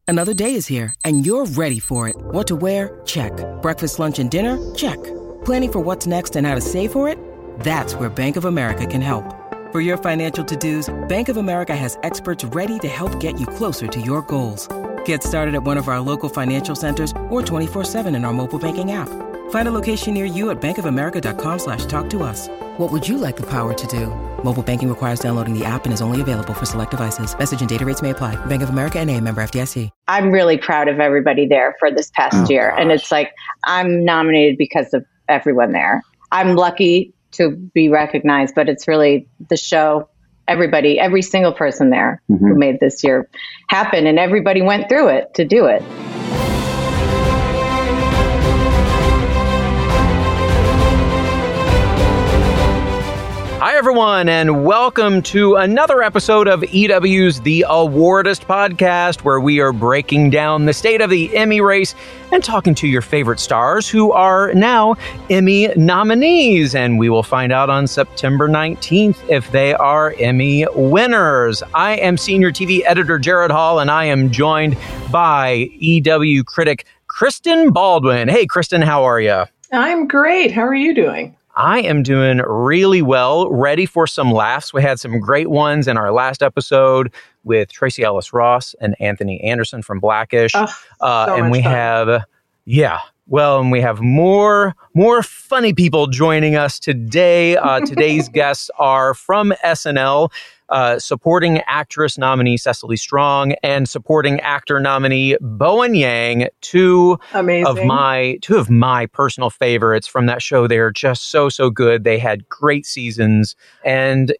Another day is here, and you're ready for it. What to wear? Check. Breakfast, lunch, and dinner? Check. Planning for what's next and how to save for it? That's where Bank of America can help. For your financial to-dos, Bank of America has experts ready to help get you closer to your goals. Get started at one of our local financial centers or 24/7 in our mobile banking app. Find a location near you at bankofamerica.com/talktous. What would you like the power to do? Mobile banking requires downloading the app and is only available for select devices. Message and data rates may apply. Bank of America N.A., member FDIC. I'm really proud of everybody there for this past year. Gosh. And it's like, I'm nominated because of everyone there. I'm lucky to be recognized, but it's really the show, everybody, every single person there who made this year happen. And everybody went through it to do it. Hi, everyone, and welcome to another episode of EW's The Awardist podcast, where we are breaking down the state of the Emmy race and talking to your favorite stars who are now Emmy nominees. And we will find out on September 19th if they are Emmy winners. I am senior TV editor Jared Hall, and I am joined by EW critic Kristen Baldwin. Hey, Kristen, how are you? I'm great. How are you doing? I am doing really well, ready for some laughs. We had some great ones in our last episode with Tracy Ellis Ross and Anthony Anderson from Blackish. And we have, and we have more funny people joining us today. Today's guests are from SNL. Supporting actress nominee Cecily Strong and supporting actor nominee Bowen Yang, two of my personal favorites from that show. They're just so good. They had great seasons, and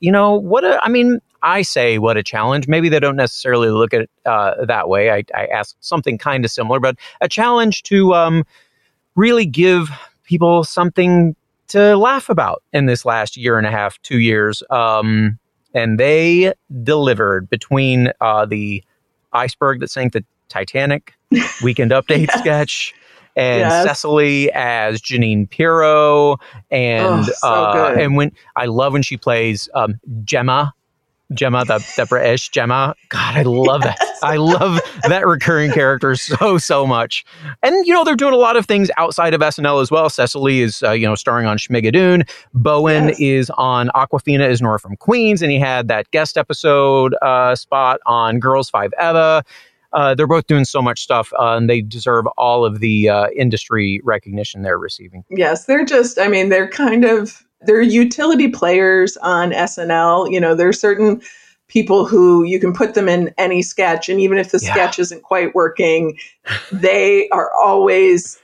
I say what a challenge. Maybe they don't necessarily look at it that way. I asked something kind of similar, but a challenge to really give people something to laugh about in this last year and a half, 2 years. And they delivered between the iceberg that sank the Titanic, Weekend Update sketch, and Cecily as Janine Pirro, and when I love when she plays Gemma, the British Gemma. God, I love that. I love that recurring character so much. And, they're doing a lot of things outside of SNL as well. Cecily is, starring on Schmigadoon. Bowen is on Awkwafina is Nora from Queens. And he had that guest episode spot on Girls 5 Eva. They're both doing so much stuff, and they deserve all of the industry recognition they're receiving. Yes, they're utility players on SNL. There are certain people who you can put them in any sketch, and even if the sketch isn't quite working, they are always,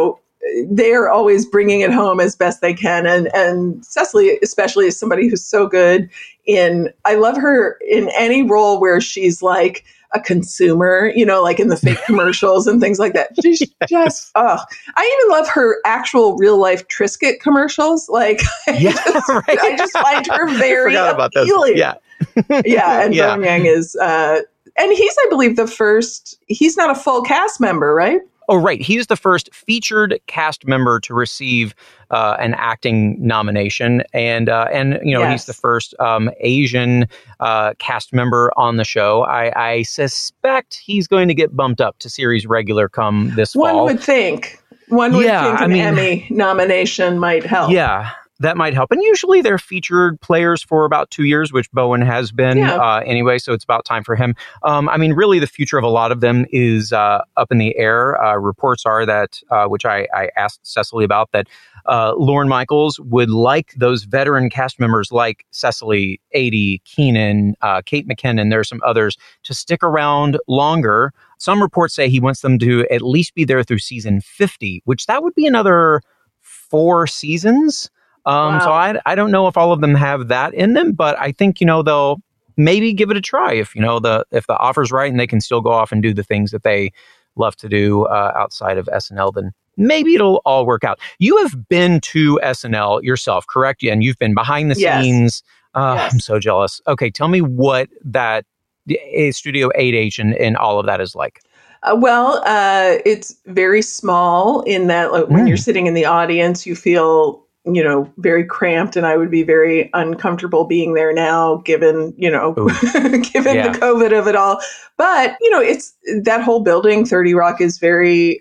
bringing it home as best they can. And Cecily, especially, is somebody who's so good I love her in any role where she's like a consumer, like in the fake commercials and things like that. She's just, I even love her actual real life Triscuit commercials. Like, I just find her very appealing. And Bowen Yang is, and he's, I believe, he's not a full cast member, right? Oh, right. He's the first featured cast member to receive an acting nomination. And he's the first Asian cast member on the show. I suspect he's going to get bumped up to series regular come this fall. One would think an Emmy nomination might help. Yeah. That might help. And usually they're featured players for about 2 years, which Bowen has been anyway. So it's about time for him. Really, the future of a lot of them is up in the air. Reports are that, which I asked Cecily about, that Lorne Michaels would like those veteran cast members like Cecily, Adie, Keenan, Kate McKinnon, there are some others, to stick around longer. Some reports say he wants them to at least be there through season 50, which that would be another 4 seasons. Wow. So I don't know if all of them have that in them, but I think, they'll maybe give it a try if the offer's right and they can still go off and do the things that they love to do outside of SNL, then maybe it'll all work out. You have been to SNL yourself, correct? And you've been behind the scenes. Yes. I'm so jealous. Okay, tell me what that Studio 8H and all of that is like. It's very small in that when you're sitting in the audience, you feel very cramped, and I would be very uncomfortable being there now, given, given the COVID of it all. But, it's that whole building, 30 Rock, is very,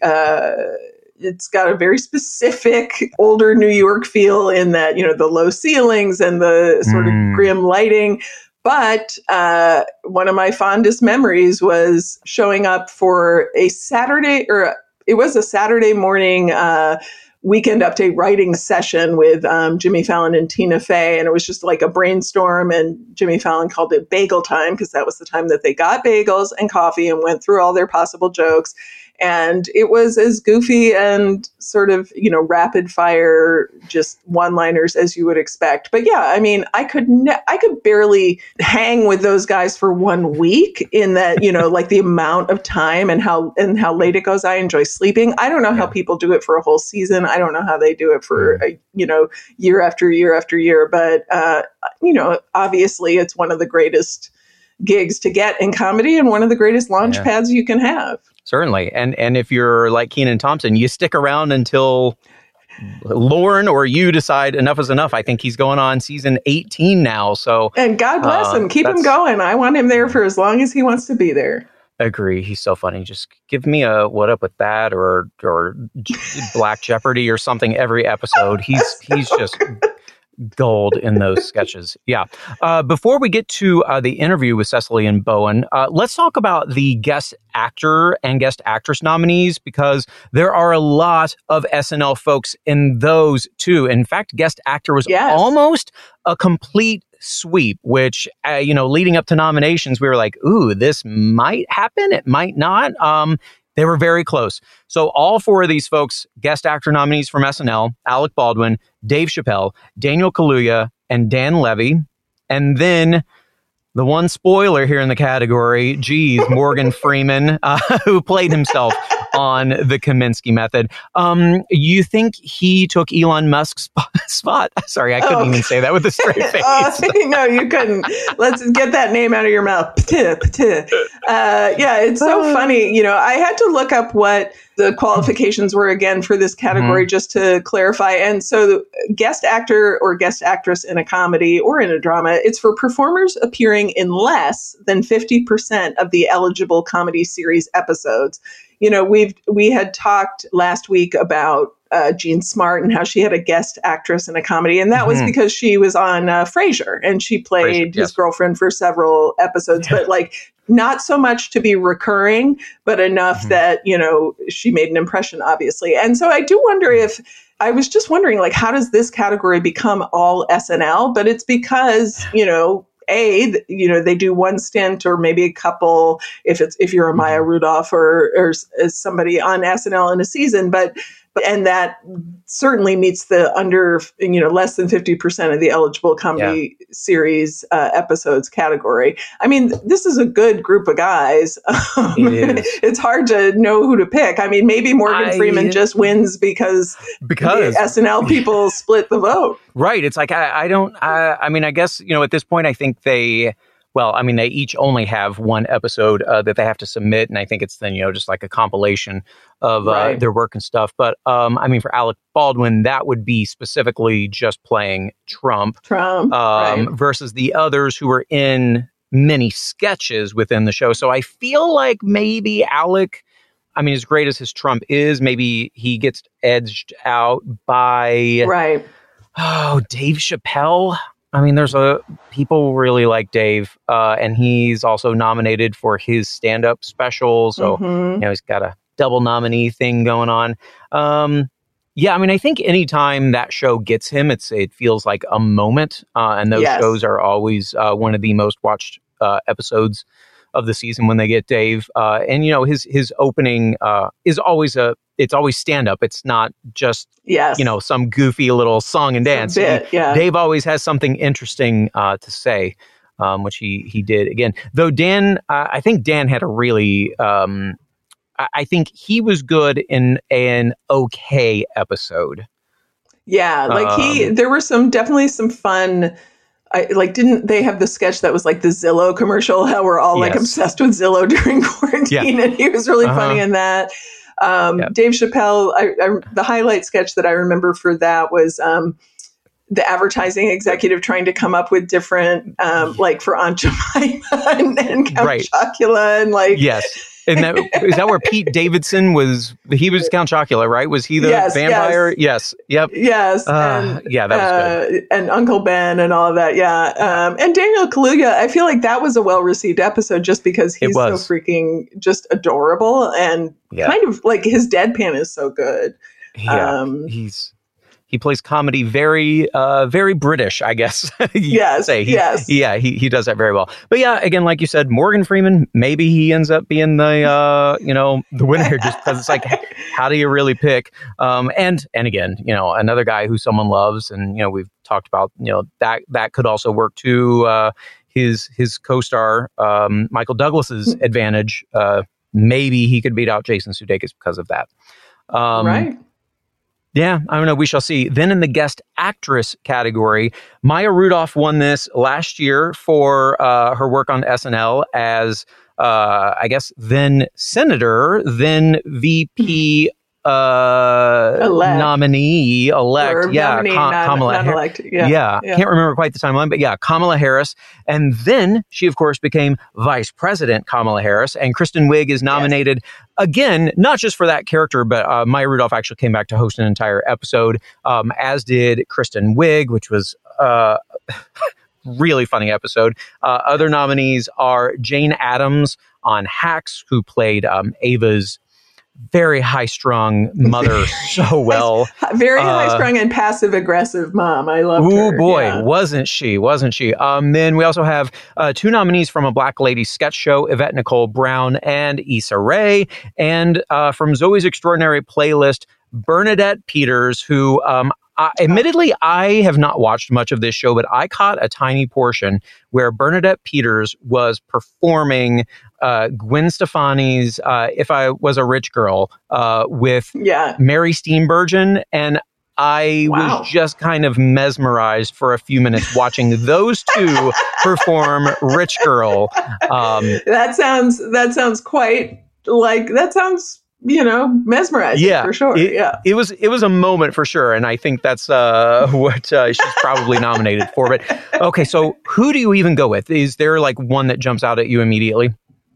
it's got a very specific older New York feel in that, the low ceilings and the sort of grim lighting. But one of my fondest memories was showing up for a Saturday, or it was a Saturday morning Weekend Update writing session with Jimmy Fallon and Tina Fey. And it was just like a brainstorm. And Jimmy Fallon called it bagel time because that was the time that they got bagels and coffee and went through all their possible jokes. And it was as goofy and sort of, rapid fire, just one-liners as you would expect. But yeah, I mean, I could barely hang with those guys for 1 week in that, like the amount of time and how late it goes. I enjoy sleeping. I don't know how people do it for a whole season. I don't know how they do it for, year after year after year. But, obviously it's one of the greatest gigs to get in comedy and one of the greatest launch pads you can have. Certainly. And if you're like Kenan Thompson, you stick around until Lauren or you decide enough is enough. I think he's going on season 18 now. So, and God bless him. Keep him going. I want him there for as long as he wants to be there. Agree. He's so funny. Just give me a What Up With That or Black Jeopardy or something every episode. He's just gold in those sketches. Yeah. Before we get to the interview with Cecily and Bowen, let's talk about the guest actor and guest actress nominees, because there are a lot of SNL folks in those too. In fact, guest actor was almost a complete sweep, which, leading up to nominations, we were like, ooh, this might happen. It might not. They were very close. So all four of these folks, guest actor nominees from SNL, Alec Baldwin, Dave Chappelle, Daniel Kaluuya, and Dan Levy. And then the one spoiler here in the category, Morgan Freeman, who played himself on the Kominsky Method. You think he took Elon Musk's spot? Sorry, I couldn't even say that with a straight face. No, you couldn't. Let's get that name out of your mouth. Yeah, it's so funny. I had to look up what the qualifications were again for this category just to clarify. And so the guest actor or guest actress in a comedy or in a drama, it's for performers appearing in less than 50% of the eligible comedy series episodes. We had talked last week about Jean Smart and how she had a guest actress in a comedy. And that was because she was on Frasier and she played his girlfriend for several episodes, but not so much to be recurring, but enough that, she made an impression, obviously. And so I do wonder I was just wondering, how does this category become all SNL? But it's because, they do one stint or maybe a couple if you're a Maya Rudolph or somebody on SNL in a season, and that certainly meets the under, less than 50% of the eligible comedy series episodes category. I mean, this is a good group of guys. It's hard to know who to pick. I mean, maybe Morgan Freeman just wins because the SNL people split the vote. Right. It's like, I guess, at this point, I think they each only have one episode that they have to submit. And I think it's then, just like a compilation of their work and stuff. But for Alec Baldwin, that would be specifically just playing Trump. Versus the others who were in many sketches within the show. So I feel like maybe Alec, as great as his Trump is, maybe he gets edged out by Dave Chappelle. There's people really like Dave, and he's also nominated for his stand-up special. So, he's got a double nominee thing going on. I think anytime that show gets him, it feels like a moment. And those shows are always one of the most watched episodes of the season when they get Dave. And his opening is always it's always stand up. It's not just some goofy little song and dance. Dave always has something interesting to say, which he did again. Though Dan, I think Dan had a really I think he was good in an okay episode. Yeah, there were definitely some fun. Didn't they have the sketch that was like the Zillow commercial? How we're all obsessed with Zillow during quarantine, and he was really funny in that. Dave Chappelle, the highlight sketch that I remember for that was the advertising executive trying to come up with different, like for Aunt Jemima and Count Chocula and like. Yes. And is that where Pete Davidson was? He was Count Chocula, right? Was he the vampire? Yes. Yep. Yes. That was good. And Uncle Ben and all of that. Yeah. And Daniel Kaluuya, I feel like that was a well-received episode just because he's so freaking just adorable and kind of like his deadpan is so good. Yeah. He plays comedy very, very British, I guess. Yes. Yeah, he does that very well. But yeah, again, like you said, Morgan Freeman, maybe he ends up being the, the winner here just because it's like, how do you really pick? And again, another guy who someone loves and, we've talked about, that could also work to his co-star, Michael Douglas's advantage. Maybe he could beat out Jason Sudeikis because of that. Right. Yeah, I don't know. We shall see. Then in the guest actress category, Maya Rudolph won this last year for her work on SNL as, I guess, then Senator, then VP nominee elect. Kamala Harris. Yeah. Can't remember quite the timeline, but yeah, Kamala Harris. And then she, of course, became Vice President Kamala Harris. And Kristen Wiig is nominated again, not just for that character, but Maya Rudolph actually came back to host an entire episode, as did Kristen Wiig, which was really funny episode. Other nominees are Jane Addams on Hacks, who played Ava's very high-strung mother so well. Very high-strung and passive-aggressive mom. I loved her. Oh, boy. Wasn't she? Then we also have two nominees from A Black Lady sketch show, Yvette Nicole Brown and Issa Rae. And from Zoe's Extraordinary Playlist, Bernadette Peters, who... admittedly, I have not watched much of this show, but I caught a tiny portion where Bernadette Peters was performing Gwen Stefani's If I Was a Rich Girl with Mary Steenburgen. And I was just kind of mesmerized for a few minutes watching those two perform Rich Girl. That sounds quite like, that sounds... mesmerizing for sure. It was a moment for sure. And I think that's what she's probably nominated for. But okay, so who do you even go with? Is there like one that jumps out at you immediately?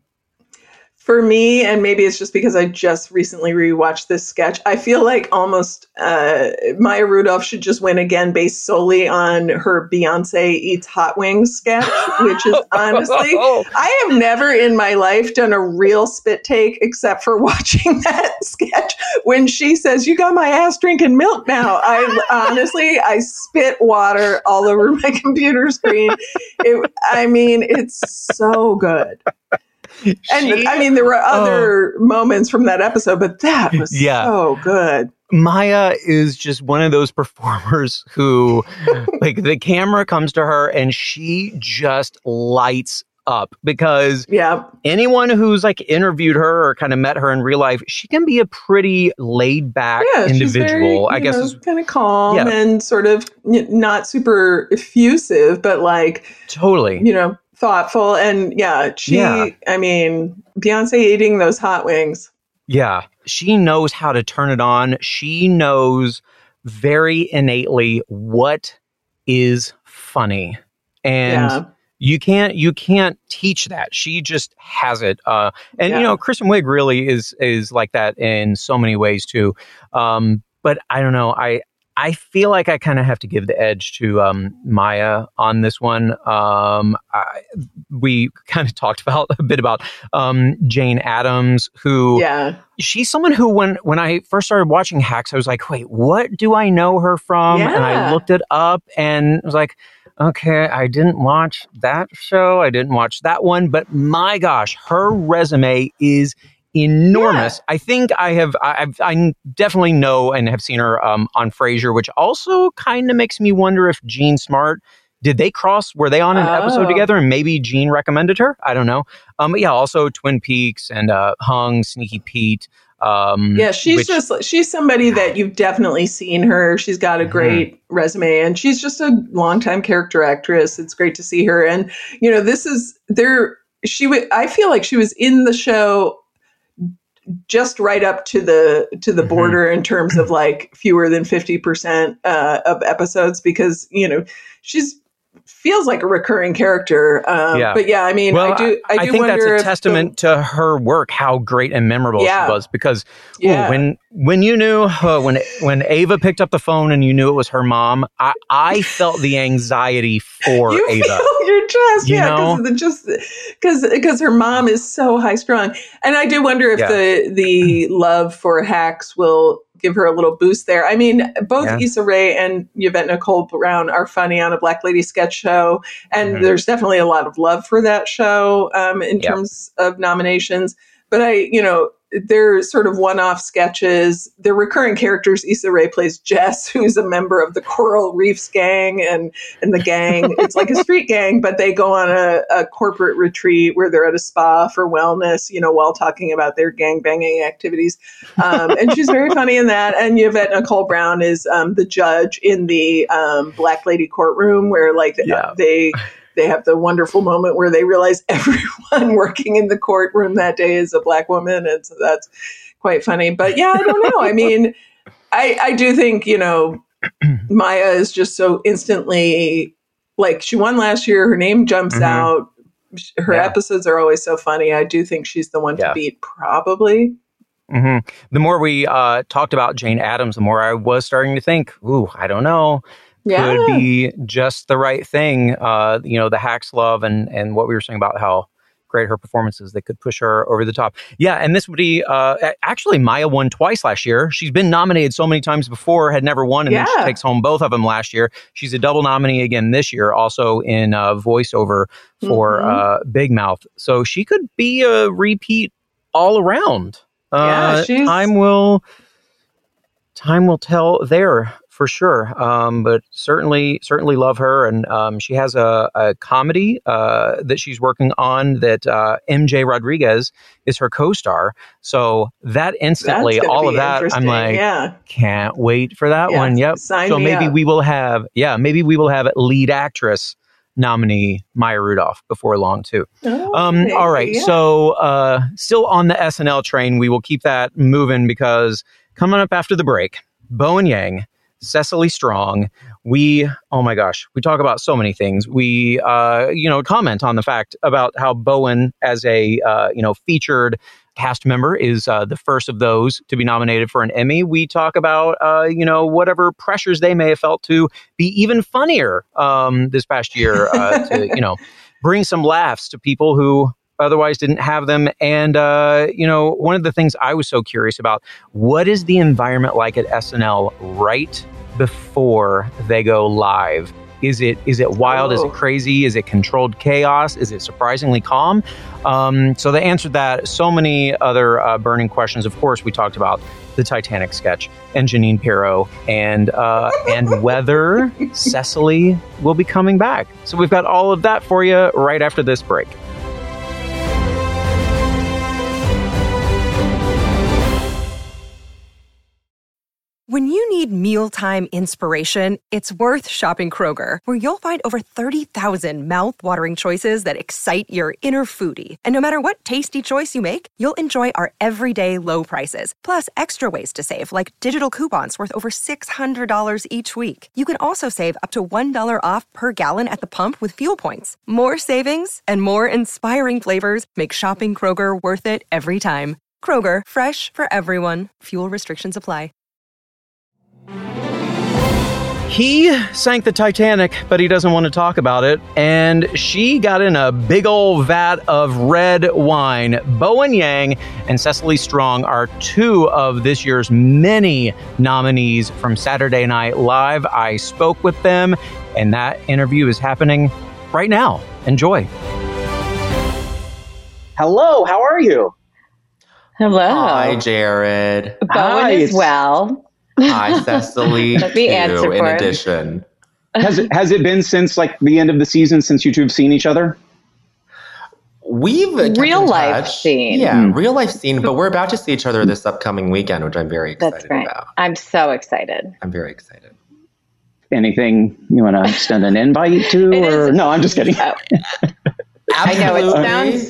For me, and maybe it's just because I just recently rewatched this sketch, I feel like almost Maya Rudolph should just win again based solely on her Beyonce Eats Hot Wings sketch, which is honestly, I have never in my life done a real spit take except for watching that sketch when she says, "You got my ass drinking milk now." I spit water all over my computer screen. It's so good. And there were other moments from that episode, but that was so good. Maya is just one of those performers who, like, the camera comes to her and she just lights up because anyone who's like interviewed her or kind of met her in real life, she can be a pretty laid back individual. Very, I guess is kind of calm and sort of not super effusive, but like totally, thoughtful. And Beyonce eating those hot wings. Yeah. She knows how to turn it on. She knows very innately what is funny. And you can't teach that. She just has it. Kristen Wiig really is like that in so many ways too. But I don't know. I feel like I kind of have to give the edge to Maya on this one. We kind of talked a bit about Jane Addams, who she's someone who when I first started watching Hacks, I was like, wait, what do I know her from? And I looked it up and I was like, okay, I didn't watch that show. I didn't watch that one. But my gosh, her resume is enormous. I think I definitely know and have seen her on Frasier, which also kind of makes me wonder if Jean Smart, did they cross? Were they on an episode together? And maybe Jean recommended her? I don't know. But also Twin Peaks and Hung, Sneaky Pete. She's somebody that you've definitely seen her. She's got a great resume and she's just a longtime character actress. It's great to see her. And, I feel like she was in the show just right up to the border in terms of like fewer than 50% of episodes, because, you know, she's feels like a recurring character. But yeah, I mean, I think that's a testament to her work, how great and memorable she was, because when you knew, when Ava picked up the phone and you knew it was her mom, I felt the anxiety for you Ava. Feel your chest, because her mom is so high strung. And I do wonder if the love for Hacks will give her a little boost there. I mean, both Issa Rae and Yvette Nicole Brown are funny on a Black Lady sketch show, and there's definitely a lot of love for that show in terms of nominations. But they're sort of one-off sketches. They're recurring characters. Issa Rae plays Jess, who's a member of the Coral Reefs gang, and the gang, it's like a street gang, but they go on a corporate retreat where they're at a spa for wellness, while talking about their gang banging activities. And she's very funny in that. And Yvette Nicole Brown is the judge in the Black Lady courtroom, where they have the wonderful moment where they realize everyone working in the courtroom that day is a Black woman. And so that's quite funny. But yeah, I don't know. I mean, I do think, Maya is just so instantly, like, she won last year. Her name jumps out. Her episodes are always so funny. I do think she's the one to beat, probably. Mm-hmm. The more we talked about Jane Addams, the more I was starting to think, I don't know. Could be just the right thing. The Hacks love and what we were saying about how great her performances, that could push her over the top. Yeah, and this would be, actually, Maya won twice last year. She's been nominated so many times before, had never won, and then she takes home both of them last year. She's a double nominee again this year, also in voiceover for Big Mouth. So she could be a repeat all around. Time will tell there. For sure. But certainly love her. And she has a comedy that she's working on that MJ Rodriguez is her co-star. So that instantly, all of that, I'm like, can't wait for that one. Yep. So maybe we will have lead actress nominee Maya Rudolph before long too. All right. Yeah. So still on the SNL train, we will keep that moving, because coming up after the break, Bowen Yang, Cecily Strong, we talk about so many things. We, comment on the fact about how Bowen, as a, featured cast member, is the first of those to be nominated for an Emmy. We talk about, whatever pressures they may have felt to be even funnier this past year to, bring some laughs to people who otherwise didn't have them. And, one of the things I was so curious about, what is the environment like at SNL right before they go live? Is it wild? Is it crazy? Is it controlled chaos? Is it surprisingly calm? So they answered that. So many other burning questions. Of course, we talked about the Titanic sketch and Jeanine Pirro and whether Cecily will be coming back. So we've got all of that for you right after this break. When you need mealtime inspiration, it's worth shopping Kroger, where you'll find over 30,000 mouth-watering choices that excite your inner foodie. And no matter what tasty choice you make, you'll enjoy our everyday low prices, plus extra ways to save, like digital coupons worth over $600 each week. You can also save up to $1 off per gallon at the pump with fuel points. More savings and more inspiring flavors make shopping Kroger worth it every time. Kroger, fresh for everyone. Fuel restrictions apply. He sank the Titanic, but he doesn't want to talk about it. And she got in a big old vat of red wine. Bowen Yang and Cecily Strong are two of this year's many nominees from Saturday Night Live. I spoke with them, and that interview is happening right now. Enjoy. Hello, how are you? Hello. Hi, Jared. Bowen is well. Hi, Cecily. Let me answer in for it. addition. Has it been since like the end of the season since you two have seen each other? We've real life seen. Yeah, real life seen, but we're about to see each other this upcoming weekend, which I'm very excited about. I'm so excited. I'm very excited. Anything you want to extend an invite to? Or no, I'm just kidding. I know it sounds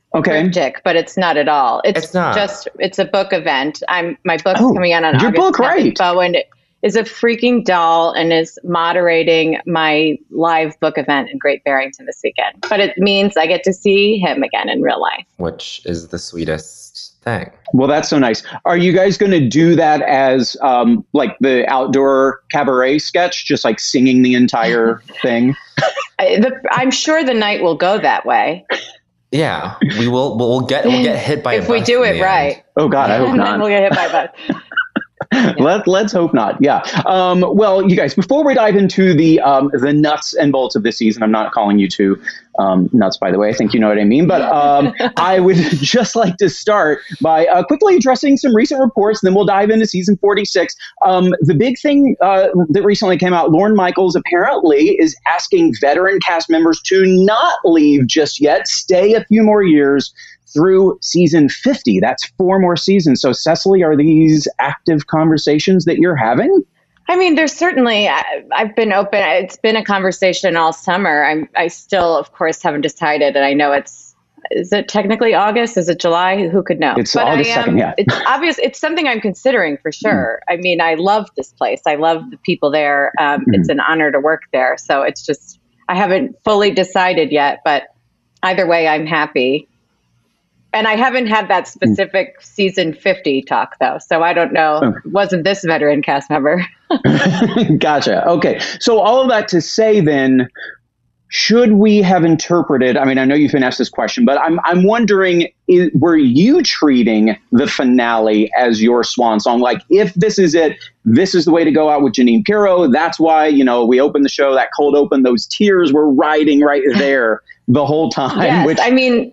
cryptic, but it's not at all. It's a book event. My book's coming out on August 10th. Right. Bowen is a freaking doll and is moderating my live book event in Great Barrington this weekend. But it means I get to see him again in real life. Which is the sweetest thing. Well, that's so nice. Are you guys going to do that as like the outdoor cabaret sketch, just like singing the entire thing? I'm sure the night will go that way. Yeah, we'll get hit by a bus if we do it right. Oh God, I hope not. We'll get hit by a bus. Yeah. Let's hope not. Yeah. Well, you guys, before we dive into the nuts and bolts of this season, I'm not calling you two nuts, by the way. I think you know what I mean. But I would just like to start by quickly addressing some recent reports, and then we'll dive into season 46. The big thing that recently came out, Lorne Michaels apparently is asking veteran cast members to not leave just yet, stay a few more years through season 50. That's 4 more seasons. So, Cecily, are these active conversations that you're having? I mean, there's certainly, I've been open. It's been a conversation all summer. I still, of course, haven't decided. And I know is it technically August? Is it July? Who could know? It's August 2nd, yeah. It's obvious. It's something I'm considering for sure. I mean, I love this place. I love the people there. It's an honor to work there. So it's just, I haven't fully decided yet, but either way, I'm happy. And I haven't had that specific season 50 talk, though. So I don't know. Wasn't this veteran cast member? Gotcha. Okay. So all of that to say then, should we have interpreted, I mean, I know you've been asked this question, but I'm wondering, were you treating the finale as your swan song? Like, if this is it, this is the way to go out with Jeanine Pirro. That's why, we opened the show, that cold open, those tears were riding right there the whole time. Yes, I mean...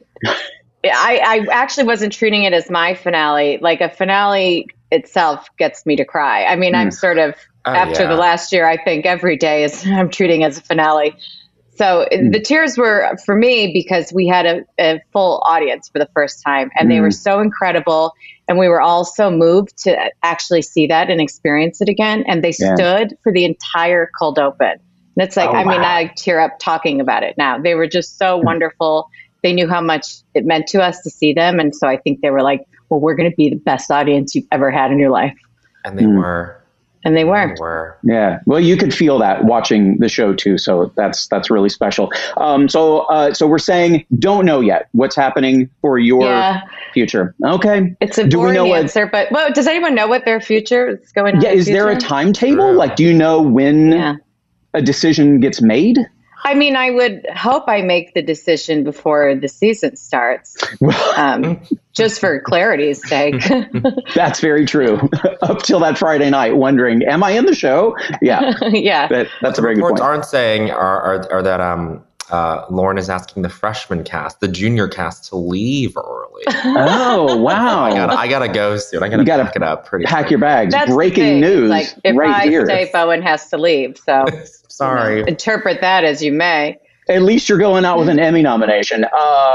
I actually wasn't treating it as my finale. Like, a finale itself gets me to cry. I mean, I'm sort of, after the last year, I think every day I'm treating as a finale. So the tears were for me because we had a full audience for the first time, and they were so incredible. And we were all so moved to actually see that and experience it again. And they stood for the entire cold open. And it's like, mean, I tear up talking about it now. They were just so wonderful. They knew how much it meant to us to see them. And so I think they were like, well, we're going to be the best audience you've ever had in your life. And they were. And they were. Yeah. Well, you could feel that watching the show too. So that's really special. So we're saying don't know yet what's happening for your future. Okay. It's a boring answer, but does anyone know what their future is going on? Yeah. Is there a timetable? Like, do you know when a decision gets made? I mean, I would hope I make the decision before the season starts, just for clarity's sake. That's very true. Up till that Friday night, wondering, am I in the show? Yeah. Yeah. That's a very good point. Reports aren't saying are that Lorne is asking the freshman cast, the junior cast, to leave early. Oh, wow. I gotta go soon. I gotta pack it up pretty Pack soon. your bags. That's breaking news. Like, if right here. I stay, Bowen has to leave. So sorry. Interpret that as you may. At least you're going out with an Emmy nomination.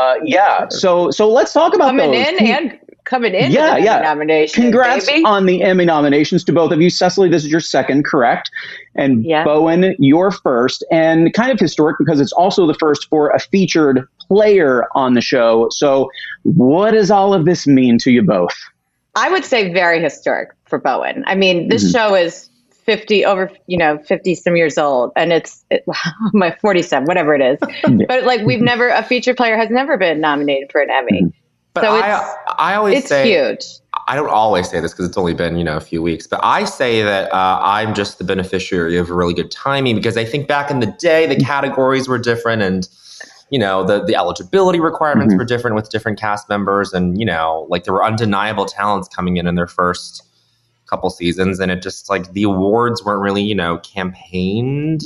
So let's talk about coming in. Emmy nomination. Congrats on the Emmy nominations to both of you. Cecily, this is your second, correct? And Bowen, your first, and kind of historic because it's also the first for a featured player on the show. So what does all of this mean to you both? I would say very historic for Bowen. I mean, this show is 50 some years old, and it's my 47, whatever it is. But like, a featured player has never been nominated for an Emmy. But so I always say, huge. I don't always say this because it's only been, a few weeks, but I say that I'm just the beneficiary of really good timing, because I think back in the day, the categories were different, and, the eligibility requirements were different with different cast members. And, like, there were undeniable talents coming in their first couple seasons, and it just, like, the awards weren't really, campaigned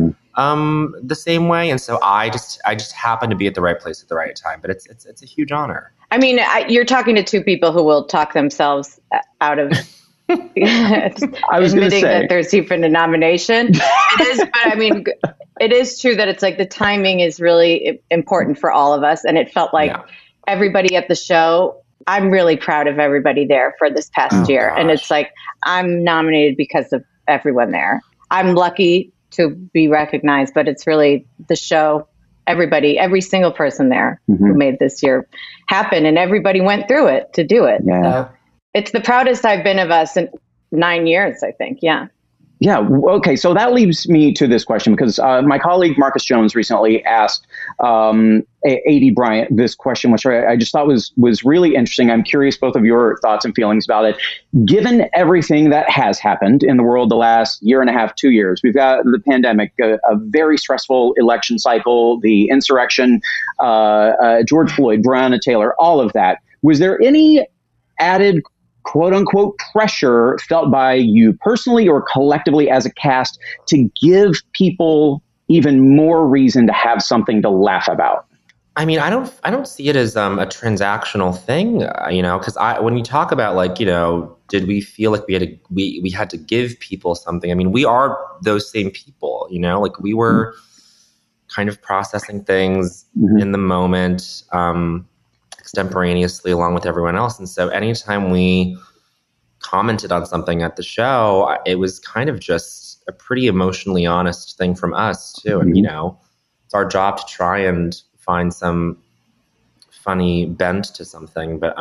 the same way. And so I just happened to be at the right place at the right time. But it's a huge honor. I mean, you're talking to two people who will talk themselves out of I was admitting that there's even a nomination. It is, but I mean, it is true that it's like the timing is really important for all of us. And it felt like everybody at the show, I'm really proud of everybody there for this past year. Gosh. And it's like, I'm nominated because of everyone there. I'm lucky to be recognized, but it's really the show, everybody, every single person there who made this year happen, and everybody went through it to do it. Yeah. So it's the proudest I've been of us in 9 years, I think. Yeah. Yeah. Okay. So that leads me to this question, because my colleague Marcus Jones recently asked A.D. Bryant this question, which I just thought was really interesting. I'm curious both of your thoughts and feelings about it. Given everything that has happened in the world the last year and a half, 2 years, we've got the pandemic, a very stressful election cycle, the insurrection, George Floyd, Breonna Taylor, all of that. Was there any added quote unquote pressure felt by you personally or collectively as a cast to give people even more reason to have something to laugh about? I mean, I don't see it as a transactional thing, because when you talk about, like, did we feel like we had to give people something? I mean, we are those same people, like we were kind of processing things in the moment, extemporaneously along with everyone else. And so anytime we commented on something at the show, it was kind of just a pretty emotionally honest thing from us too. And, it's our job to try and find some funny bent to something. But,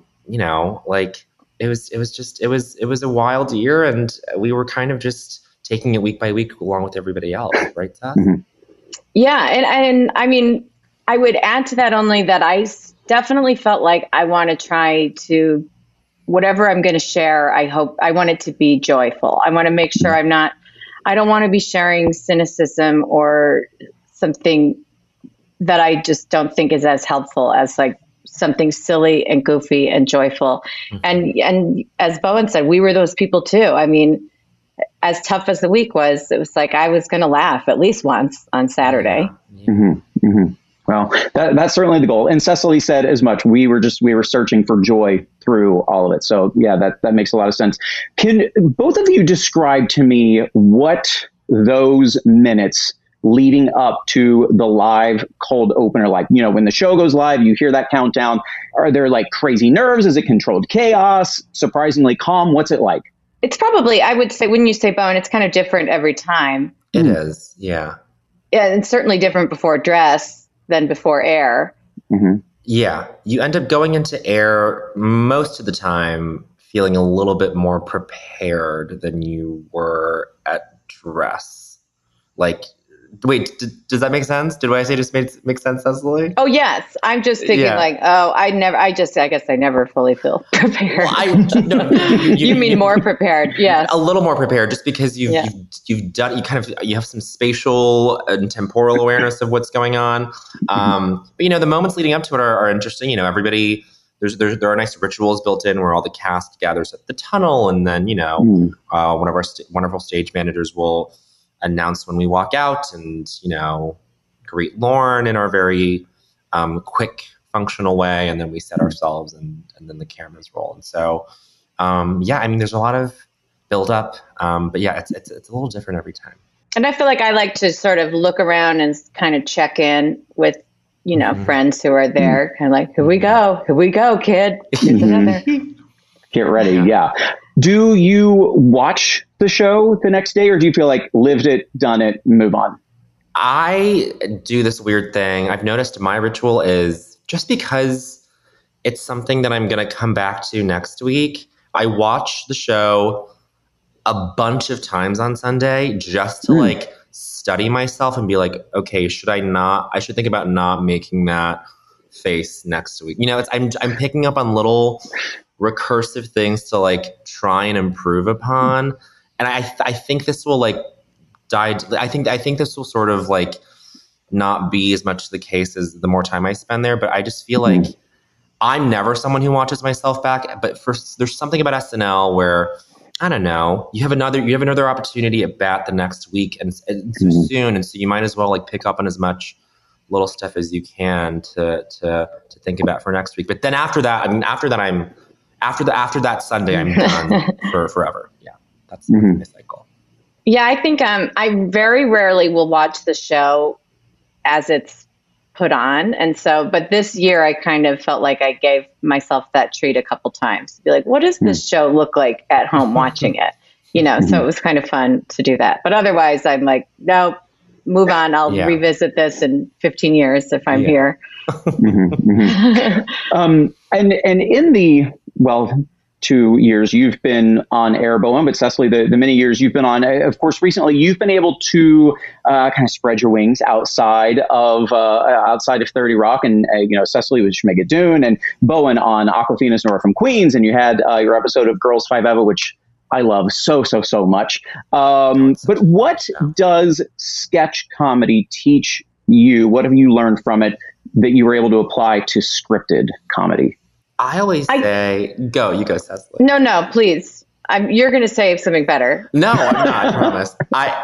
like it was a wild year, and we were kind of just taking it week by week along with everybody else. Right, Seth? Yeah. And I mean, I would add to that only that I definitely felt like I want to try to, whatever I'm going to share, I want it to be joyful. I want to make sure I don't want to be sharing cynicism or something that I just don't think is as helpful as like something silly and goofy and joyful. And as Bowen said, we were those people too. I mean, as tough as the week was, it was like I was going to laugh at least once on Saturday. Well, that's certainly the goal. And Cecily said as much. We were searching for joy through all of it. So yeah, that makes a lot of sense. Can both of you describe to me what those minutes leading up to the live cold opener, like, when the show goes live, you hear that countdown. Are there like crazy nerves? Is it controlled chaos? Surprisingly calm? What's it like? It's probably, I would say, when you say Bowen, it's kind of different every time. It is. Yeah. Yeah. It's certainly different before dress than before air. Yeah. You end up going into air most of the time feeling a little bit more prepared than you were at dress. Like, wait, does that make sense? Did what I say just make sense, Cecily? Oh, yes. I'm just thinking I guess I never fully feel prepared. Well, you mean more prepared? Yes. A little more prepared, just because you've done, you have some spatial and temporal awareness of what's going on. But the moments leading up to it are interesting. Everybody, there are nice rituals built in where all the cast gathers at the tunnel, and then one of our wonderful stage managers will announce when we walk out, and greet Lauren in our very quick, functional way, and then we set ourselves, and then the cameras roll. And so I mean, there's a lot of build up, but yeah, it's a little different every time. And I feel like I like to sort of look around and kind of check in with friends who are there, kind of like, here we go, kid. Get ready. Yeah. Do you watch the show the next day, or do you feel like lived it, done it, move on? I do this weird thing. I've noticed my ritual is, just because it's something that I'm going to come back to next week, I watch the show a bunch of times on Sunday just to like study myself and be like, okay, I should think about not making that face next week. I'm picking up on little recursive things to like try and improve upon. And I think this will like I think this will sort of like not be as much the case as the more time I spend there. But I just feel like I'm never someone who watches myself back. But there's something about SNL where, I don't know, you have another opportunity at bat the next week and so soon. And so you might as well like pick up on as much little stuff as you can to think about for next week. But then after that Sunday, I'm done for forever. Yeah. That's my cycle. Yeah, I think I very rarely will watch the show as it's put on. And so, but this year I kind of felt like I gave myself that treat a couple times to be like, what does this show look like at home watching it? So it was kind of fun to do that. But otherwise I'm like, nope, move on. I'll revisit this in 15 years if I'm here. And in the, 2 years you've been on air, Bowen, but Cecily, the many years you've been on, of course, recently you've been able to kind of spread your wings outside of 30 Rock, and Cecily was Schmigadoon, and Bowen on Awkwafina's Nora from Queens, and you had your episode of Girls 5 Eva, which I love so much. But what does sketch comedy teach you? What have you learned from it that you were able to apply to scripted comedy? I always say, you go, Cecily. No, please. You're going to say something better. No, I'm not. I promise.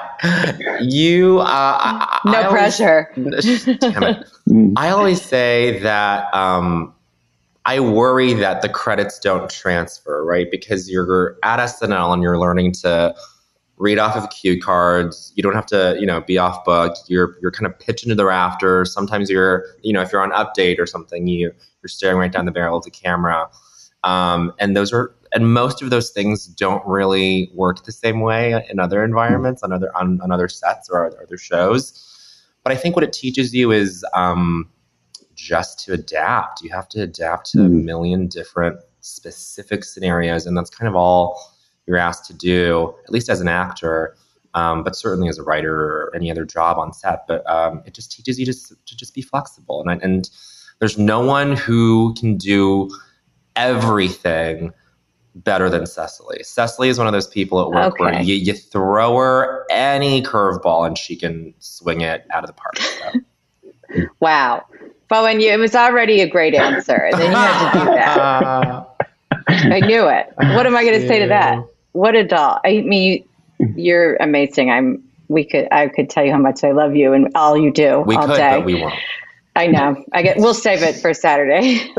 No pressure. Damn it. I always say that I worry that the credits don't transfer, right? Because you're at SNL and you're learning to read off of cue cards. You don't have to, be off book. You're kind of pitching to the rafters. Sometimes you're, if you're on Update or something, you're staring right down the barrel of the camera. And most of those things don't really work the same way in other environments, on other sets or other shows. But I think what it teaches you is just to adapt. You have to adapt to a million different specific scenarios, and that's kind of all you're asked to do, at least as an actor, but certainly as a writer or any other job on set. But it just teaches you to just be flexible. And there's no one who can do everything better than Cecily. Cecily is one of those people at work where you throw her any curveball and she can swing it out of the park. So. Wow. Bowen, it was already a great answer. And then you had to do that. I knew it. What am I going to say to that? What a doll. I mean, you're amazing. I could tell you how much I love you and all you do all day. But we won't. I know. We'll save it for Saturday.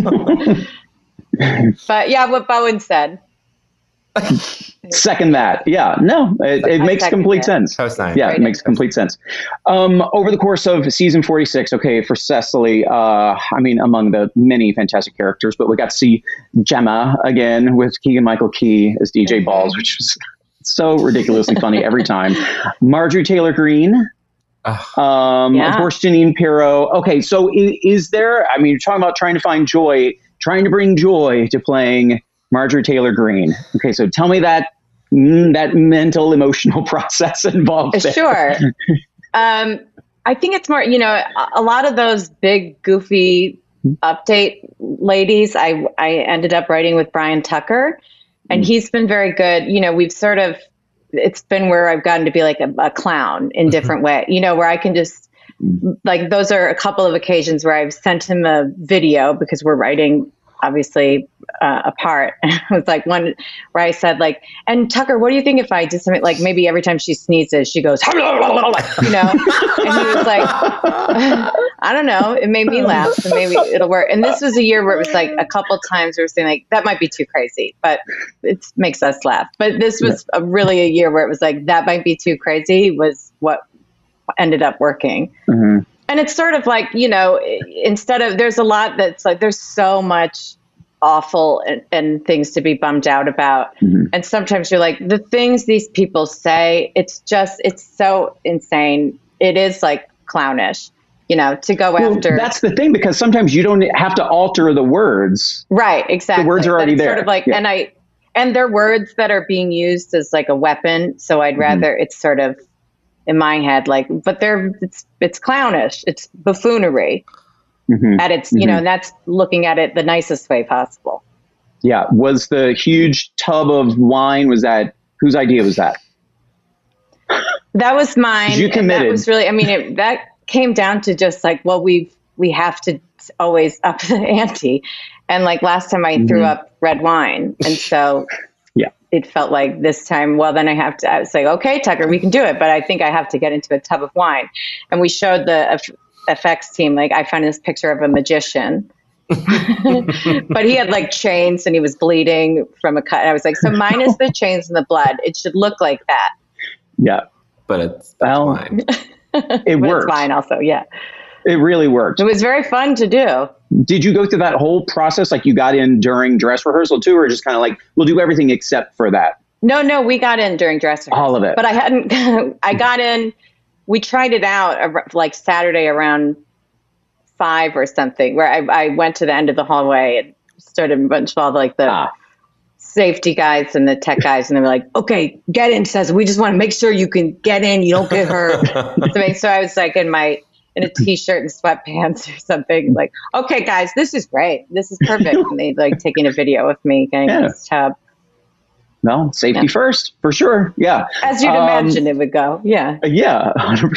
But yeah, what Bowen said. Second that. Yeah, no, it makes complete sense. Yeah, it makes complete sense. Over the course of season 46, for Cecily, among the many fantastic characters, but we got to see Gemma again with Keegan-Michael Key as DJ Balls, which was so ridiculously funny every time. Marjorie Taylor Greene. Of course, Jeanine Pirro. Okay, so is there, you're talking about trying to bring joy to playing Marjorie Taylor Greene. Okay, so tell me that mental, emotional process involved there. Sure. I think it's more, a lot of those big, goofy Update ladies, I ended up writing with Brian Tucker, and he's been very good. We've sort of, it's been where I've gotten to be like a clown in different ways, where I can just, like, those are a couple of occasions where I've sent him a video because we're writing obviously apart. It was like one where I said and Tucker, what do you think if I did something like maybe every time she sneezes, she goes, and he was like, I don't know. It made me laugh, so maybe it'll work. And this was a year where it was like a couple times we were saying that might be too crazy, but it makes us laugh. But this was really a year where it was like, that might be too crazy was what ended up working. Mm-hmm. And it's sort of like, instead of, there's a lot that's like, there's so much awful and things to be bummed out about. Mm-hmm. And sometimes you're like, the things these people say, it's so insane. It is like clownish, to go after. That's the thing, because sometimes you don't have to alter the words. Right, exactly. The words are already there. Sort of like, and they're words that are being used as like a weapon. So I'd rather it's sort of, in my head, but it's clownish, it's buffoonery at its, and that's looking at it the nicest way possible. Yeah. Was the huge tub of wine, whose idea was that? That was mine. You committed. That was really, that came down to just we have to always up the ante. And last time I threw up red wine. And so it felt like this time, then I was like, okay, Tucker, we can do it. But I think I have to get into a tub of wine. And we showed the effects team, I found this picture of a magician, but he had chains and he was bleeding from a cut. And I was like, so minus the chains and the blood, it should look like that. Yeah. But it's fine. It worked. It's fine also. Yeah. It really worked. It was very fun to do. Did you go through that whole process? You got in during dress rehearsal too, or just kind of we'll do everything except for that? No, we got in during dress rehearsal. All of it. But I got in we tried it out like Saturday around 5 or something, where I went to the end of the hallway and stood in a bunch of all like the safety guys and the tech guys, and they were like, okay, get in, says we just want to make sure you can get in, you don't get hurt. So I was like in a t-shirt and sweatpants or something, like, okay guys, this is great, this is perfect. And they like taking a video of me getting in this tub. Well, safety first, for sure. Yeah. As you'd imagine it would go. Yeah. Yeah,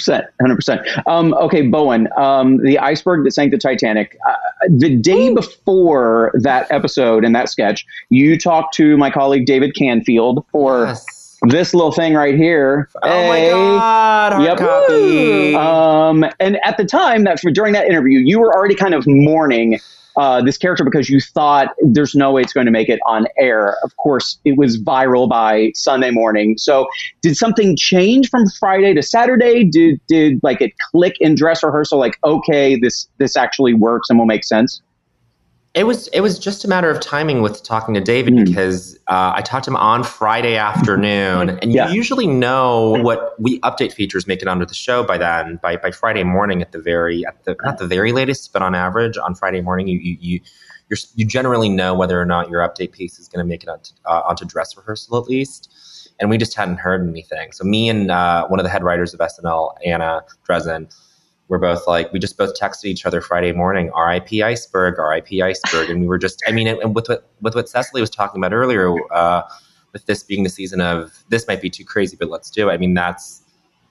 100%. Okay, Bowen, the iceberg that sank the Titanic. The day before that episode and that sketch, you talked to my colleague David Canfield for this little thing right here. Oh my God, hard copy. And at the time, during that interview, you were already kind of mourning this character because you thought there's no way it's going to make it on air. Of course, it was viral by Sunday morning. So did something change from Friday to Saturday? Did like it click in dress rehearsal? Like, okay, this actually works and will make sense? It was just a matter of timing with talking to David because I talked to him on Friday afternoon, and you usually know what we update features make it onto the show by then. By Friday morning, not the very latest, but on average on Friday morning, you generally know whether or not your update piece is going to make it onto dress rehearsal at least. And we just hadn't heard anything. So me and one of the head writers of SNL, Anna Dresden, we're both like, we just both texted each other Friday morning, RIP Iceberg, RIP Iceberg. And we were just, and with what Cecily was talking about earlier, with this being the season of, this might be too crazy, but let's do it. I mean, that's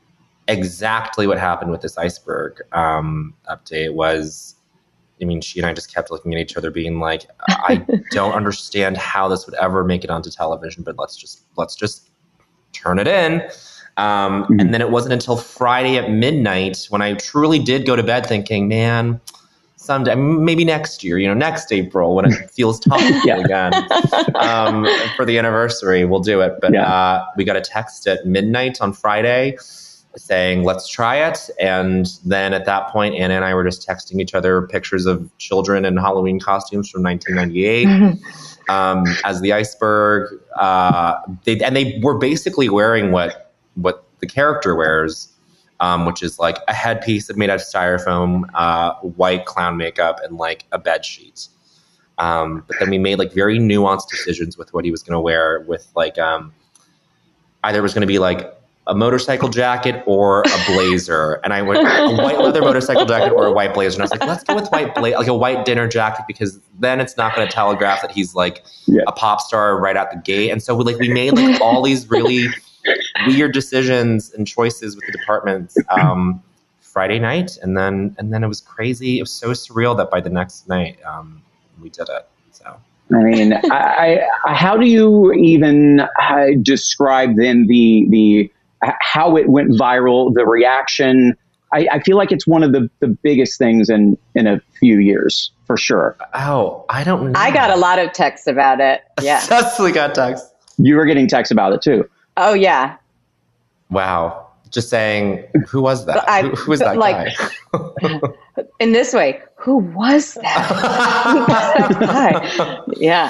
exactly what happened with this Iceberg update was, I mean, she and I just kept looking at each other being like, I don't understand how this would ever make it onto television, but let's just turn it in. And then it wasn't until Friday at midnight when I truly did go to bed thinking, man, someday, maybe next year, next April when it feels topical again, for the anniversary, we'll do it. But we got a text at midnight on Friday saying, let's try it. And then at that point, Anna and I were just texting each other pictures of children in Halloween costumes from 1998 as the Iceberg. They were basically wearing what the character wears, which is like a headpiece made out of styrofoam, white clown makeup, and like a bed sheet. But then we made like very nuanced decisions with what he was going to wear, with like either it was going to be like a motorcycle jacket or a blazer. And I went a white leather motorcycle jacket or a white blazer. And I was like, let's go with like a white dinner jacket, because then it's not going to telegraph that he's like a pop star right out the gate. And so we made like all these really weird decisions and choices with the department Friday night, and then it was crazy. It was so surreal that by the next night we did it. So I mean, how do you even describe then the how it went viral, the reaction? I feel like it's one of the biggest things in a few years for sure. Oh, I don't know. I got a lot of texts about it. Yeah, Cecily got texts. You were getting texts about it too. Oh, yeah. Wow. Just saying, who was that? Who was that guy? In this way, who was that? Who was that guy? Yeah.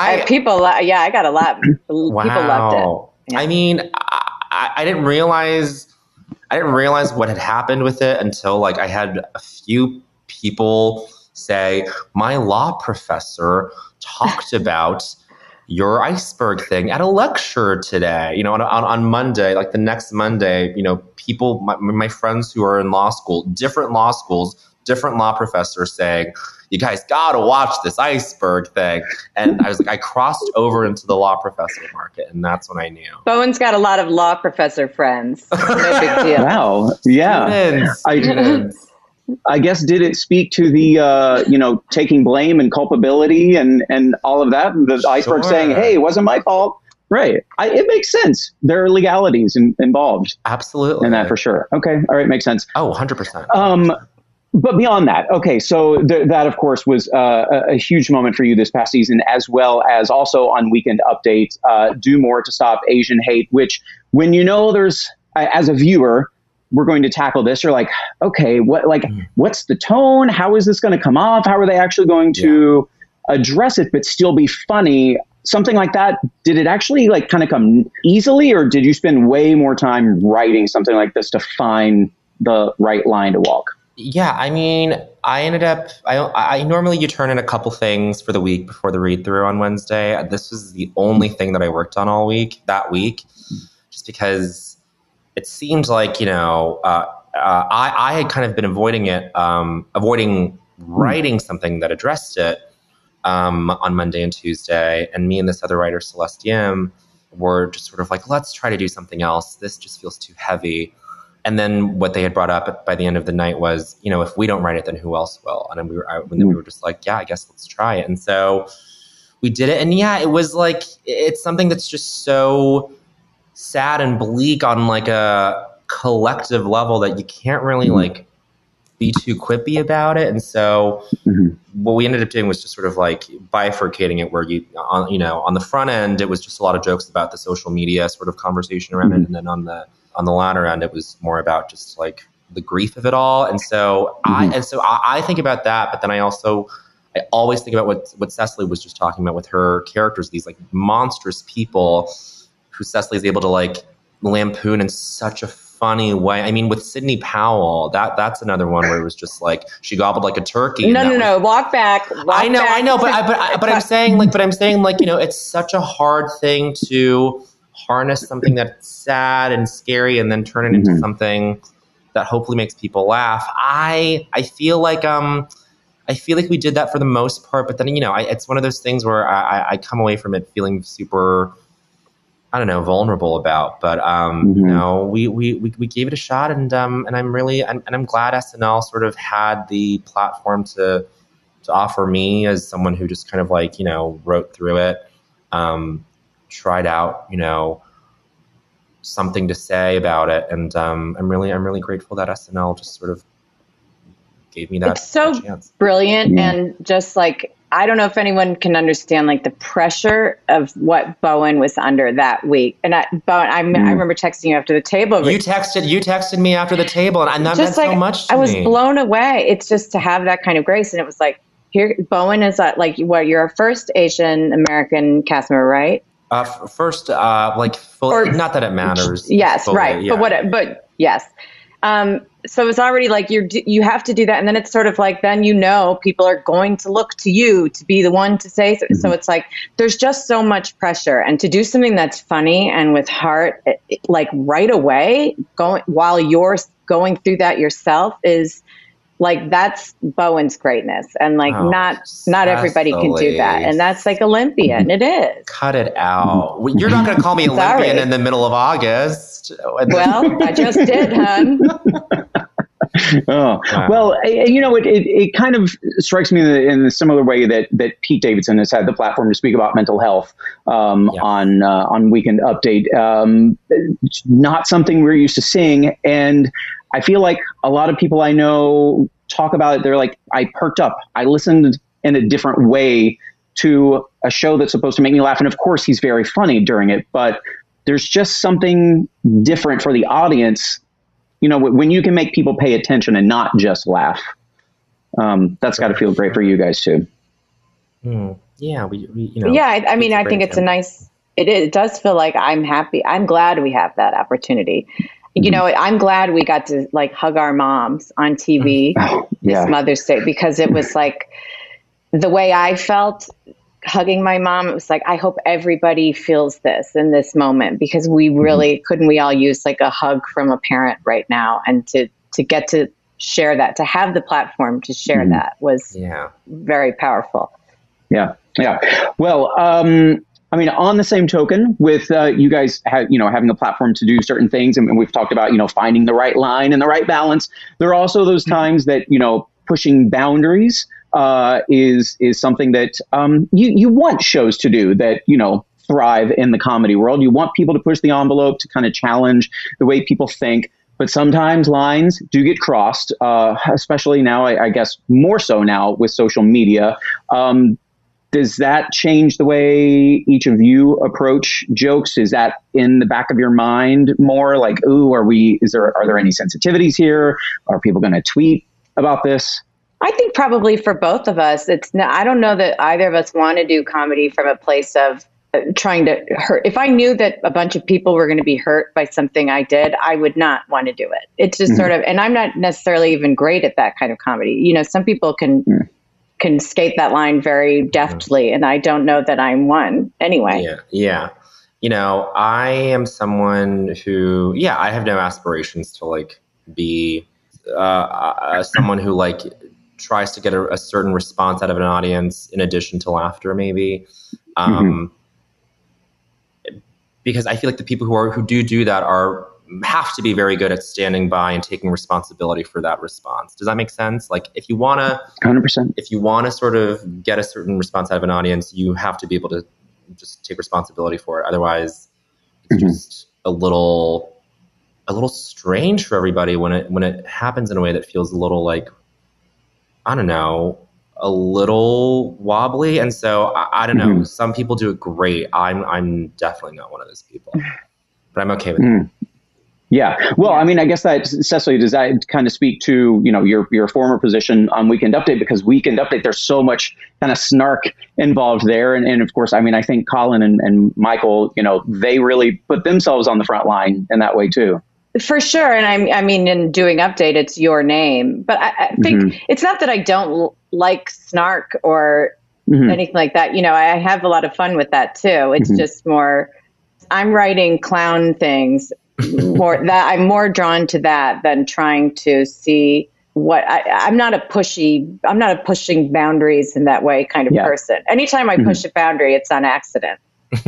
I got a lot. Wow. People loved it. Yeah. I mean, I didn't realize what had happened with it until like I had a few people say, my law professor talked about your iceberg thing at a lecture today, on Monday, like the next Monday, people, my friends who are in law school, different law schools, different law professors saying, you guys got to watch this iceberg thing. And I was like, I crossed over into the law professor market, and that's when I knew. Bowen's got a lot of law professor friends. No big deal. Wow. Yeah. Students. I guess, did it speak to the, taking blame and culpability and all of that? The iceberg saying, hey, it wasn't my fault. Right. It makes sense. There are legalities involved. Absolutely. In that for sure. Okay. All right. Makes sense. Oh, 100%. But beyond that, okay, so that, of course, was a huge moment for you this past season, as well as also on Weekend Update, Do More to Stop Asian Hate, which when there's, as a viewer, we're going to tackle this, you're like, okay, what's the tone? How is this going to come off? How are they actually going to address it, but still be funny? something like that, did it actually like kind of come easily, or did you spend way more time writing something like this to find the right line to walk? Yeah, I mean, I ended up, I normally you turn in a couple things for the week before the read through on Wednesday. This was the only thing that I worked on all week, that week, just because it seemed like, I had kind of been avoiding writing something that addressed it on Monday and Tuesday. And me and this other writer, Celeste Yim, were just sort of like, let's try to do something else. This just feels too heavy. And then what they had brought up by the end of the night was, if we don't write it, then who else will? And then we were just like, yeah, I guess let's try it. And so we did it. And yeah, it was like, it's something that's just so sad and bleak on like a collective level that you can't really like be too quippy about it. And so what we ended up doing was just sort of like bifurcating it, where on the front end, it was just a lot of jokes about the social media sort of conversation around it. And then on the latter end, it was more about just like the grief of it all. And so I think about that, but then I always think about what Cecily was just talking about with her characters, these like monstrous people who Cecily is able to like lampoon in such a funny way. I mean, with Sidney Powell, that's another one where it was just like she gobbled like a turkey. No, walk back. I know, but I'm saying like, it's such a hard thing to harness something that's sad and scary and then turn it into something that hopefully makes people laugh. I feel like we did that for the most part, but then it's one of those things where I come away from it feeling super, I don't know, vulnerable about. But we gave it a shot, and I'm glad SNL sort of had the platform to offer me as someone who just kind of like wrote through it. Tried out, something to say about it, and I'm really grateful that SNL just sort of gave me that. It's so chance. Brilliant, and just like I don't know if anyone can understand like the pressure of what Bowen was under that week. And I remember texting you after the table. You texted me after the table, and that meant like, so much to me. I was me. blown away. It's just to have that kind of grace, and it was like, here, Bowen is like you're a first Asian American cast member, right? First, fully, not that it matters. Yes, fully, right. Yeah. But yes. So it's already like you have to do that. And then it's sort of like, then people are going to look to you to be the one to say. So it's like, there's just so much pressure, and to do something that's funny and with heart, like right away, while you're going through that yourself is like, that's Bowen's greatness. And like, not everybody can do that. And that's like Olympian. It is. Cut it out. You're not going to call me Olympian in the middle of August. Well, I just did, hun. Oh, wow. Well, it kind of strikes me in a similar way that Pete Davidson has had the platform to speak about mental health on Weekend Update. Not something we're used to seeing. And I feel like a lot of people I know talk about it. They're like, I perked up. I listened in a different way to a show that's supposed to make me laugh. And of course, he's very funny during it. But there's just something different for the audience, when you can make people pay attention and not just laugh. That's got to feel great for you guys too. Yeah, I mean, I think it's it does feel like I'm happy. I'm glad we have that opportunity. I'm glad we got to like hug our moms on TV this Mother's Day, because it was like the way I felt hugging my mom. It was like, I hope everybody feels this in this moment, because we really couldn't we all use like a hug from a parent right now, and to get to share that, to have the platform to share that was very powerful. Yeah. Well, I mean, on the same token, with you guys having a platform to do certain things, and we've talked about finding the right line and the right balance. There are also those times that pushing boundaries is something that you want shows to do that thrive in the comedy world. You want people to push the envelope, to kind of challenge the way people think. But sometimes lines do get crossed, especially now, I guess more so now with social media. Does that change the way each of you approach jokes? Is that in the back of your mind more like, ooh, are there any sensitivities here? Are people going to tweet about this? I think probably for both of us, I don't know that either of us want to do comedy from a place of trying to hurt. If I knew that a bunch of people were going to be hurt by something I did, I would not want to do it. It's just sort of, and I'm not necessarily even great at that kind of comedy. You know, some people can skate that line very deftly, and I don't know that I'm one anyway. Yeah. You know, I am someone who, I have no aspirations to like be someone who like tries to get a certain response out of an audience in addition to laughter, maybe. Because I feel like the people who do that have to be very good at standing by and taking responsibility for that response. Does that make sense? Like if you want to 100%, if you want to sort of get a certain response out of an audience, you have to be able to just take responsibility for it. Otherwise it's just a little strange for everybody when it happens in a way that feels a little like, I don't know, a little wobbly. And so I don't know, some people do it great. I'm definitely not one of those people, but I'm okay with it. Yeah. Well, I mean, I guess that, Cecily, does that kind of speak to, you know, your former position on Weekend Update? Because Weekend Update, there's so much kind of snark involved there. And of course, I mean, I think Colin and Michael, you know, they really put themselves on the front line in that way too. For sure. And I mean, in doing Update, it's your name. But I think it's not that I don't like snark or anything like that. You know, I have a lot of fun with that too. It's just more, I'm writing clown things I'm more drawn to that than trying to see what I'm not a pushing boundaries in that way kind of person. Anytime I push a boundary, it's on accident.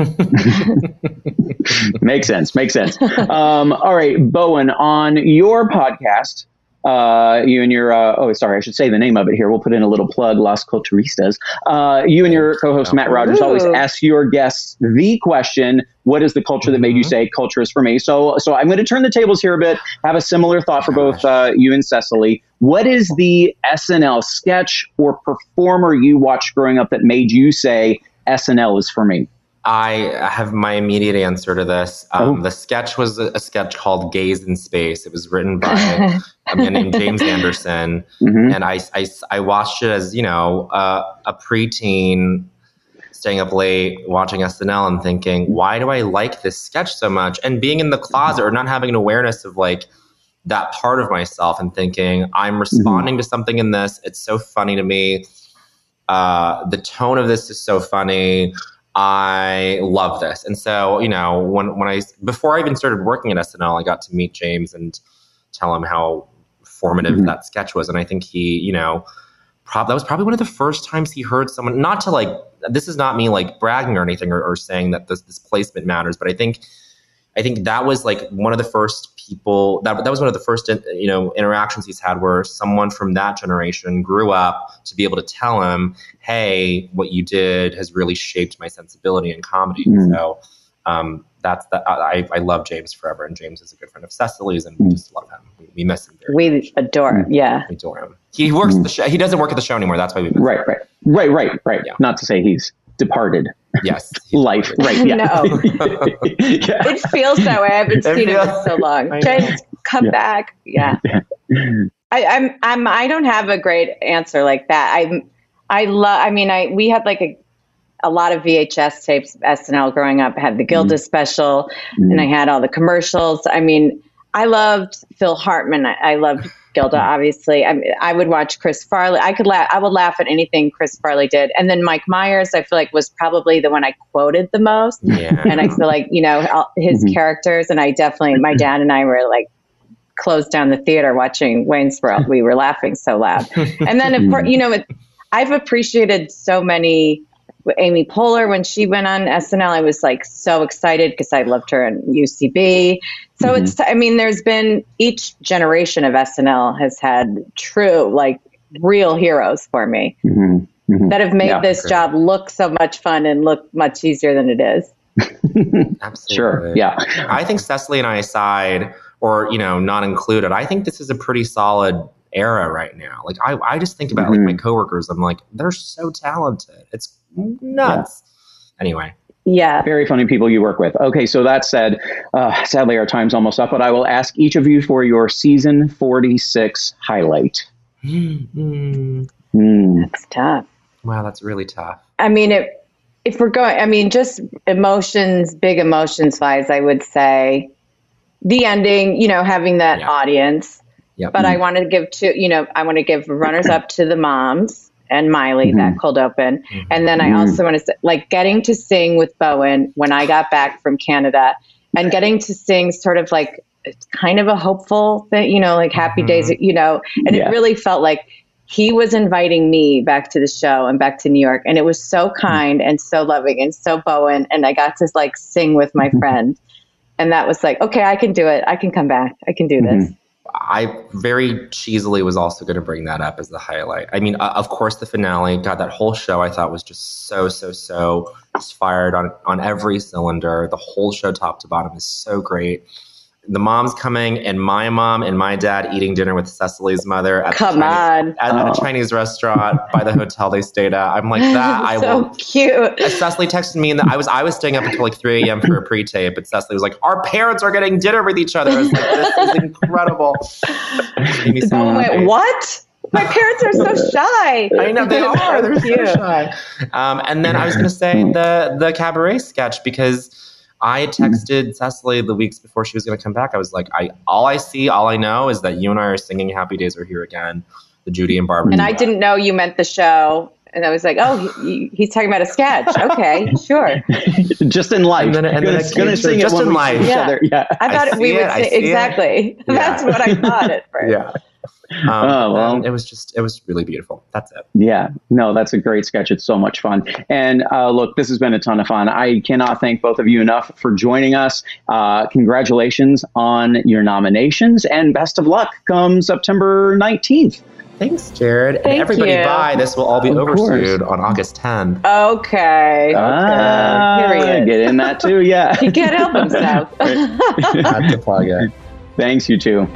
Makes sense. All right, Bowen, on your podcast, you and your, I should say the name of it here. We'll put in a little plug, Las Culturistas. You and your co-host, Matt Rogers, always ask your guests the question, what is the culture that made you say culture is for me? So I'm going to turn the tables here a bit, have a similar thought for both you and Cecily. What is the SNL sketch or performer you watched growing up that made you say SNL is for me? I have my immediate answer to this. The sketch was a sketch called Gaze in Space. It was written by a man named James Anderson. And I watched it as, you know, a preteen staying up late, watching SNL and thinking, why do I like this sketch so much? And being in the closet or not having an awareness of like that part of myself and thinking, I'm responding to something in this. It's so funny to me. The tone of this is so funny. I love this. And so, you know, before I even started working at SNL, I got to meet James and tell him how formative that sketch was. And I think he, you know, that was probably one of the first times he heard someone, not to like, this is not me like bragging or anything or saying that this placement matters, but I think that was like one of the first people, that was one of the first, you know, interactions he's had where someone from that generation grew up to be able to tell him, hey, what you did has really shaped my sensibility in comedy. So I love James forever. And James is a good friend of Cecily's and we just love him. We miss him. We adore him. Yeah. We adore him. He works at the show. He doesn't work at the show anymore. That's why we miss him. Right. Yeah. Not to say he's departed. Yes. Life. Right. Yeah. No. It feels that way. I haven't seen him in so long. James, come back. Yeah. I don't have a great answer like that. We had like a lot of VHS tapes of SNL growing up. I had the Gilda special and I had all the commercials. I mean, I loved Phil Hartman. I loved Gilda, obviously. I would watch Chris Farley. I would laugh at anything Chris Farley did. And then Mike Myers, I feel like, was probably the one I quoted the most. Yeah. And I feel like, you know, his characters. And my dad and I were like, closed down the theater watching Wayne's World. We were laughing so loud. And then, of course, you know, I've appreciated so many. Amy Poehler, when she went on SNL, I was like so excited because I loved her in UCB. So there's been, each generation of SNL has had true, like real heroes for me that have made this job look so much fun and look much easier than it is. Absolutely. Sure. Yeah. I think Cecily and I aside, or, you know, not included, I think this is a pretty solid era right now. Like I just think about like my coworkers. I'm like, they're so talented. It's nuts. Yeah. Anyway. Yeah. Very funny people you work with. Okay. So that said, sadly our time's almost up, but I will ask each of you for your season 46 highlight. That's tough. Wow. That's really tough. I mean, if we're going, I mean, just emotions, big emotions wise, I would say the ending, having that audience. Yep. But I want to give I want to give runners up to the moms and Miley, that cold open. And then I also want to say, like, getting to sing with Bowen when I got back from Canada and getting to sing sort of like, it's kind of a hopeful thing, like Happy Days, and it really felt like he was inviting me back to the show and back to New York. And it was so kind and so loving and so Bowen. And I got to like sing with my friend. And that was like, okay, I can do it. I can come back. I can do this. I very cheesily was also going to bring that up as the highlight. I mean, of course, the finale, God, that whole show I thought was just so just fired on every cylinder. The whole show top to bottom is so great. The mom's coming and my mom and my dad eating dinner with Cecily's mother at a Chinese restaurant by the hotel they stayed at. I'm like, that so cute. Cecily texted me and I was staying up until like 3 a.m. for a pre-tape, but Cecily was like, our parents are getting dinner with each other. I was like, this is incredible. Wait, what? My parents are so shy. I know they are. They're so shy. And then I was going to say the cabaret sketch, because I had texted Cecily the weeks before she was going to come back. I was like, all I know is that you and I are singing Happy Days Are Here Again, the Judy and Barbara. And I didn't know you meant the show. And I was like, oh, he's talking about a sketch. Okay, sure. Just in life. And then going to sing just in life. Yeah. I thought we would sing. Exactly. Yeah. That's what I thought at first. Yeah. It was really beautiful. That's it. Yeah, no, that's a great sketch. It's so much fun. And look, this has been a ton of fun. I cannot thank both of you enough for joining us. Congratulations on your nominations and best of luck come September 19th. Thanks, Jared. And everybody, this will all be over soon on August 10th. Okay. Period. Get in that too, yeah. He can't help himself. Had to plug it. Thanks, you two.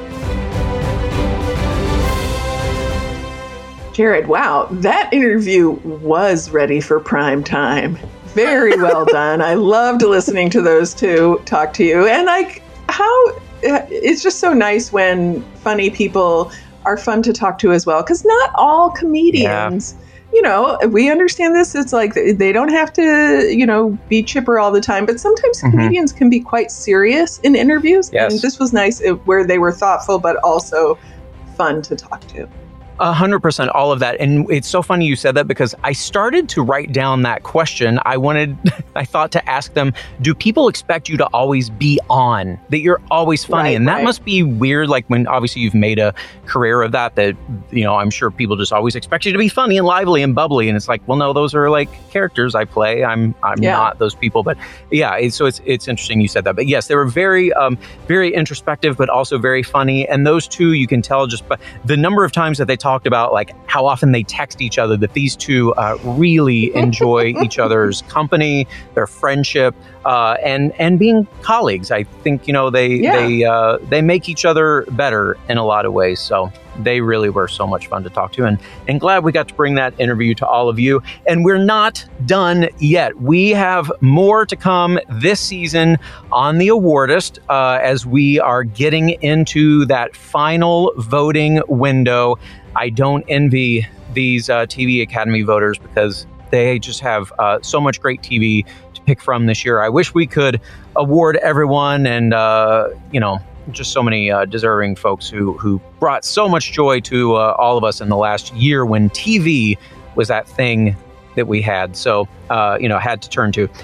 Jared, wow, that interview was ready for prime time. Very well done. I loved listening to those two talk to you. And like it's just so nice when funny people are fun to talk to as well. Because not all comedians, we understand this. It's like they don't have to, be chipper all the time. But sometimes comedians can be quite serious in interviews. Yes. And this was nice where they were thoughtful, but also fun to talk to. 100%, all of that. And it's so funny you said that, because I started to write down that question. I thought to ask them, do people expect you to always be on, that you're always funny? Right, and that must be weird. Like when obviously you've made a career of that, I'm sure people just always expect you to be funny and lively and bubbly. And it's like, well, no, those are like characters I play. I'm not those people. But yeah, so it's interesting you said that. But yes, they were very, very introspective, but also very funny. And those two, you can tell just by the number of times that they talked about like how often they text each other, that these two really enjoy each other's company, their friendship, and being colleagues. I think they make each other better in a lot of ways. So they really were so much fun to talk to, and glad we got to bring that interview to all of you. And we're not done yet. We have more to come this season on The Awardist as we are getting into that final voting window. I don't envy these TV Academy voters, because they just have so much great TV to pick from this year. I wish we could award everyone, and just so many deserving folks who brought so much joy to all of us in the last year when TV was that thing that we had. So, had to turn to.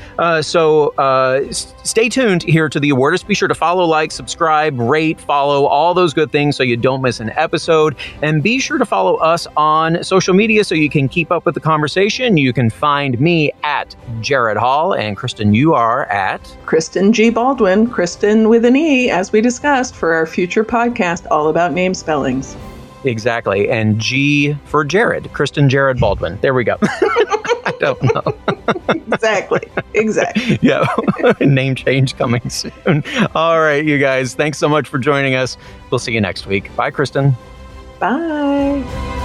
Stay tuned here to The Awardist. Be sure to follow, like, subscribe, rate, follow, all those good things so you don't miss an episode. And be sure to follow us on social media so you can keep up with the conversation. You can find me at Jared Hall, and Kristen, you are at Kristen G. Baldwin, Kristen with an E, as we discussed for our future podcast all about name spellings. Exactly. And G for Jared, Kristen Jared Baldwin. There we go. I don't know. Exactly. Yeah. Name change coming soon. All right, you guys. Thanks so much for joining us. We'll see you next week. Bye, Kristen. Bye.